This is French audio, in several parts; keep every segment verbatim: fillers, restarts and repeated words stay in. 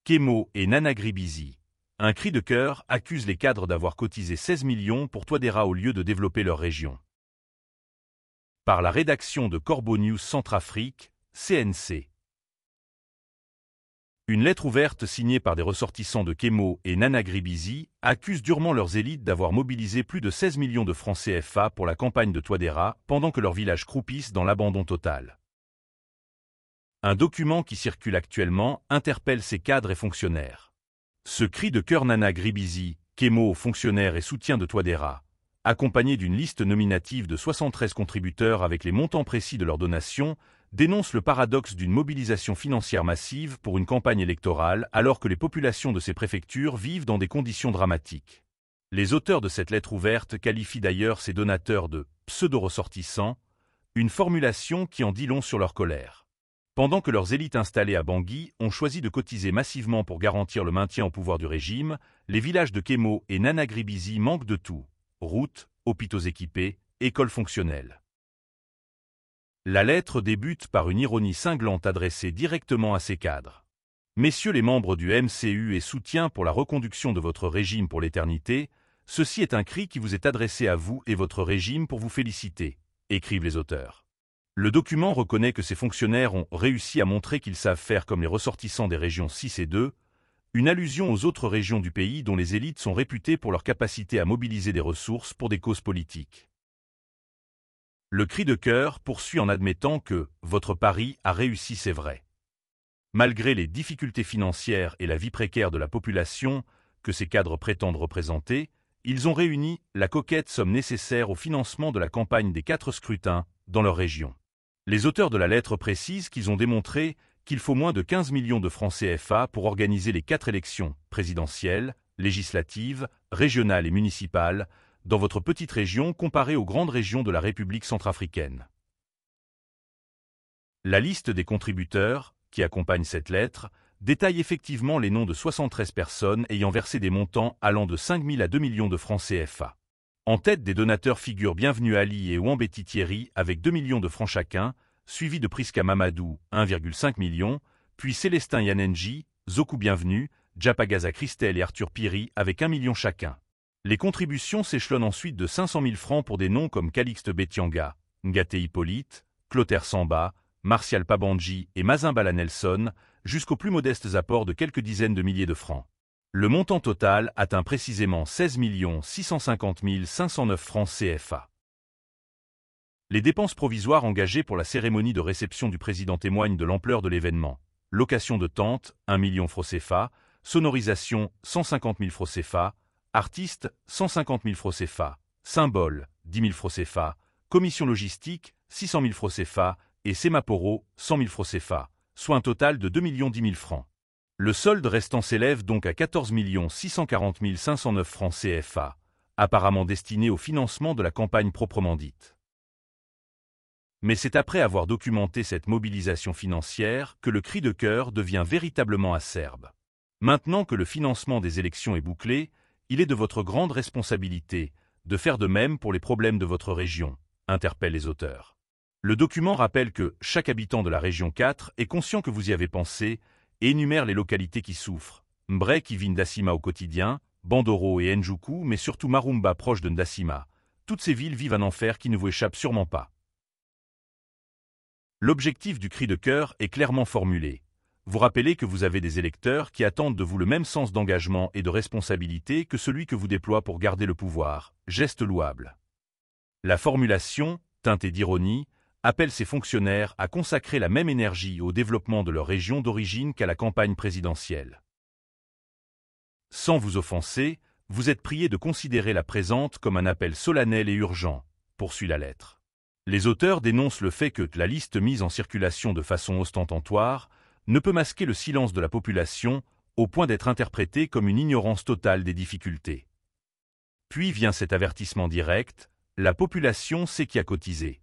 Kemo et Nanagribizi. Un cri de cœur accuse les cadres d'avoir cotisé seize millions pour Touadéra au lieu de développer leur région. Par la rédaction de Corbeau News Centrafrique, C N C. Une lettre ouverte signée par des ressortissants de Kemo et Nanagribizi accuse durement leurs élites d'avoir mobilisé plus de seize millions de francs C F A pour la campagne de Touadéra pendant que leurs villages croupissent dans l'abandon total. Un document qui circule actuellement interpelle ces cadres et fonctionnaires. Ce cri de cœur Nanagribizi, Kemo, fonctionnaires et soutien de Touadéra, accompagné d'une liste nominative de soixante-treize contributeurs avec les montants précis de leurs donations, dénonce le paradoxe d'une mobilisation financière massive pour une campagne électorale alors que les populations de ces préfectures vivent dans des conditions dramatiques. Les auteurs de cette lettre ouverte qualifient d'ailleurs ces donateurs de « pseudo-ressortissants », une formulation qui en dit long sur leur colère. Pendant que leurs élites installées à Bangui ont choisi de cotiser massivement pour garantir le maintien au pouvoir du régime, les villages de Kemo et Nanagribizi manquent de tout: routes, hôpitaux équipés, écoles fonctionnelles. La lettre débute par une ironie cinglante adressée directement à ces cadres. Messieurs les membres du M C U et soutien pour la reconduction de votre régime pour l'éternité, ceci est un cri qui vous est adressé à vous et votre régime pour vous féliciter, écrivent les auteurs. Le document reconnaît que ces fonctionnaires ont réussi à montrer qu'ils savent faire comme les ressortissants des régions six et deux, une allusion aux autres régions du pays dont les élites sont réputées pour leur capacité à mobiliser des ressources pour des causes politiques. Le cri de cœur poursuit en admettant que « votre pari a réussi, c'est vrai ». Malgré les difficultés financières et la vie précaire de la population que ces cadres prétendent représenter, ils ont réuni la coquette somme nécessaire au financement de la campagne des quatre scrutins dans leur région. Les auteurs de la lettre précisent qu'ils ont démontré qu'il faut moins de quinze millions de francs C F A pour organiser les quatre élections présidentielles, législatives, régionales et municipales dans votre petite région comparée aux grandes régions de la République centrafricaine. La liste des contributeurs, qui accompagne cette lettre, détaille effectivement les noms de soixante-treize personnes ayant versé des montants allant de cinq mille à deux millions de francs C F A. En tête des donateurs figurent Bienvenu Ali et Ouambeti Thierry avec deux millions de francs chacun, suivi de Priska Mamadou, un virgule cinq million, puis Célestin Yanenji, Zoku Bienvenu, Djapagaza Christelle et Arthur Piri avec un million chacun. Les contributions s'échelonnent ensuite de cinq cent mille francs pour des noms comme Calixte Betianga, Ngate Hippolyte, Clotaire Samba, Martial Pabandji et Mazimbala Nelson, jusqu'aux plus modestes apports de quelques dizaines de milliers de francs. Le montant total atteint précisément seize millions six cent cinquante mille cinq cent neuf francs C F A. Les dépenses provisoires engagées pour la cérémonie de réception du président témoignent de l'ampleur de l'événement. Location de tente, un million francs C F A, sonorisation, cent cinquante mille francs C F A, artiste, cent cinquante mille francs C F A, symbole, dix mille francs C F A, commission logistique, six cent mille francs C F A et Sémaporo, cent mille francs C F A, soit un total de deux millions dix mille francs. Le solde restant s'élève donc à quatorze millions six cent quarante mille cinq cent neuf francs C F A, apparemment destiné au financement de la campagne proprement dite. Mais c'est après avoir documenté cette mobilisation financière que le cri de cœur devient véritablement acerbe. Maintenant que le financement des élections est bouclé, il est de votre grande responsabilité de faire de même pour les problèmes de votre région, interpellent les auteurs. Le document rappelle que chaque habitant de la région quatre est conscient que vous y avez pensé et énumère les localités qui souffrent. Mbré qui vit Ndassima au quotidien, Bandoro et Njuku, mais surtout Marumba proche de Ndassima. Toutes ces villes vivent un enfer qui ne vous échappe sûrement pas. L'objectif du cri de cœur est clairement formulé. Vous rappelez que vous avez des électeurs qui attendent de vous le même sens d'engagement et de responsabilité que celui que vous déploie pour garder le pouvoir, geste louable. La formulation, teintée d'ironie, appelle ces fonctionnaires à consacrer la même énergie au développement de leur région d'origine qu'à la campagne présidentielle. Sans vous offenser, vous êtes priés de considérer la présente comme un appel solennel et urgent, poursuit la lettre. Les auteurs dénoncent le fait que la liste mise en circulation de façon ostentatoire ne peut masquer le silence de la population au point d'être interprétée comme une ignorance totale des difficultés. Puis vient cet avertissement direct, la population sait qui a cotisé.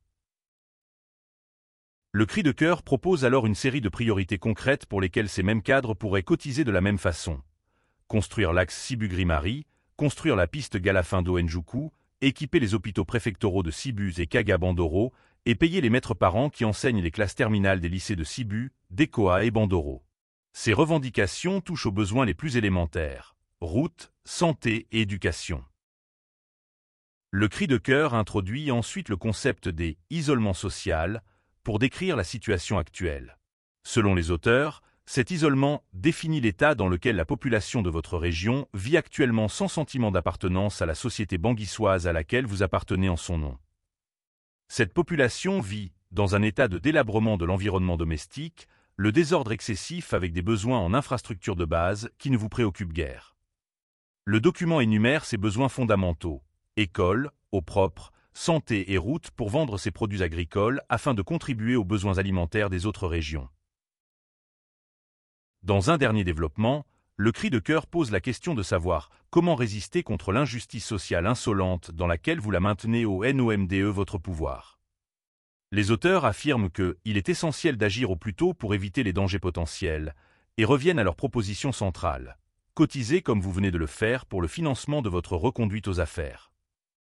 Le cri de cœur propose alors une série de priorités concrètes pour lesquelles ces mêmes cadres pourraient cotiser de la même façon. Construire l'axe Sibu-Grimari, construire la piste Galafindo-Njuku, équiper les hôpitaux préfectoraux de Sibu et Kaga-Bandoro et payer les maîtres parents qui enseignent les classes terminales des lycées de Sibu, d'Ekoa et Bandoro. Ces revendications touchent aux besoins les plus élémentaires: routes, santé et éducation. Le cri de cœur introduit ensuite le concept des « isolements social » pour décrire la situation actuelle. Selon les auteurs, cet isolement définit l'état dans lequel la population de votre région vit actuellement sans sentiment d'appartenance à la société banguissoise à laquelle vous appartenez en son nom. Cette population vit dans un état de délabrement de l'environnement domestique, le désordre excessif avec des besoins en infrastructures de base qui ne vous préoccupent guère. Le document énumère ses besoins fondamentaux: école, eau propre, santé et routes pour vendre ses produits agricoles afin de contribuer aux besoins alimentaires des autres régions. Dans un dernier développement, le cri de cœur pose la question de savoir comment résister contre l'injustice sociale insolente dans laquelle vous la maintenez au nomde votre pouvoir. Les auteurs affirment qu'il est essentiel d'agir au plus tôt pour éviter les dangers potentiels et reviennent à leur proposition centrale: cotisez comme vous venez de le faire pour le financement de votre reconduite aux affaires.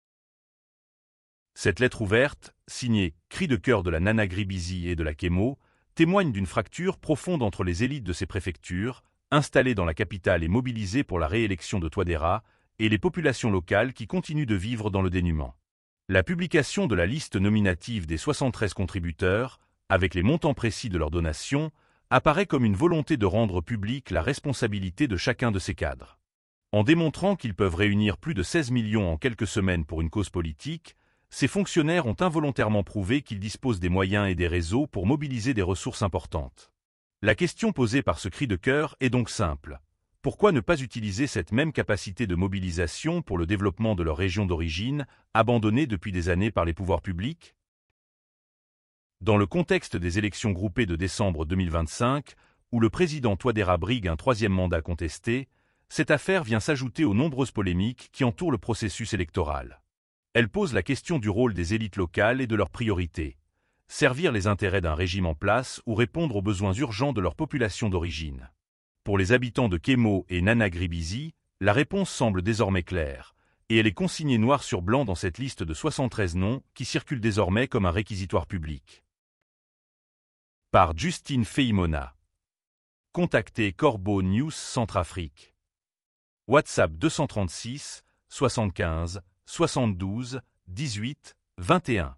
Cette lettre ouverte, signée « Cri de cœur de la Nanagribisi et de la Kémo », témoigne d'une fracture profonde entre les élites de ces préfectures, installées dans la capitale et mobilisées pour la réélection de Touadéra, et les populations locales qui continuent de vivre dans le dénuement. La publication de la liste nominative des soixante-treize contributeurs, avec les montants précis de leurs donations, apparaît comme une volonté de rendre publique la responsabilité de chacun de ces cadres. En démontrant qu'ils peuvent réunir plus de seize millions en quelques semaines pour une cause politique, ces fonctionnaires ont involontairement prouvé qu'ils disposent des moyens et des réseaux pour mobiliser des ressources importantes. La question posée par ce cri de cœur est donc simple: pourquoi ne pas utiliser cette même capacité de mobilisation pour le développement de leur région d'origine, abandonnée depuis des années par les pouvoirs publics? Dans le contexte des élections groupées de décembre deux mille vingt-cinq, où le président Touadéra brigue un troisième mandat contesté, cette affaire vient s'ajouter aux nombreuses polémiques qui entourent le processus électoral. Elle pose la question du rôle des élites locales et de leurs priorités: servir les intérêts d'un régime en place ou répondre aux besoins urgents de leur population d'origine. Pour les habitants de Kémo et Nanagribisi, la réponse semble désormais claire, et elle est consignée noir sur blanc dans cette liste de soixante-treize noms qui circule désormais comme un réquisitoire public. Par Justine Feimona. Contactez Corbeau News Centrafrique. WhatsApp deux cent trente-six soixante-quinze soixante-douze dix-huit vingt et un.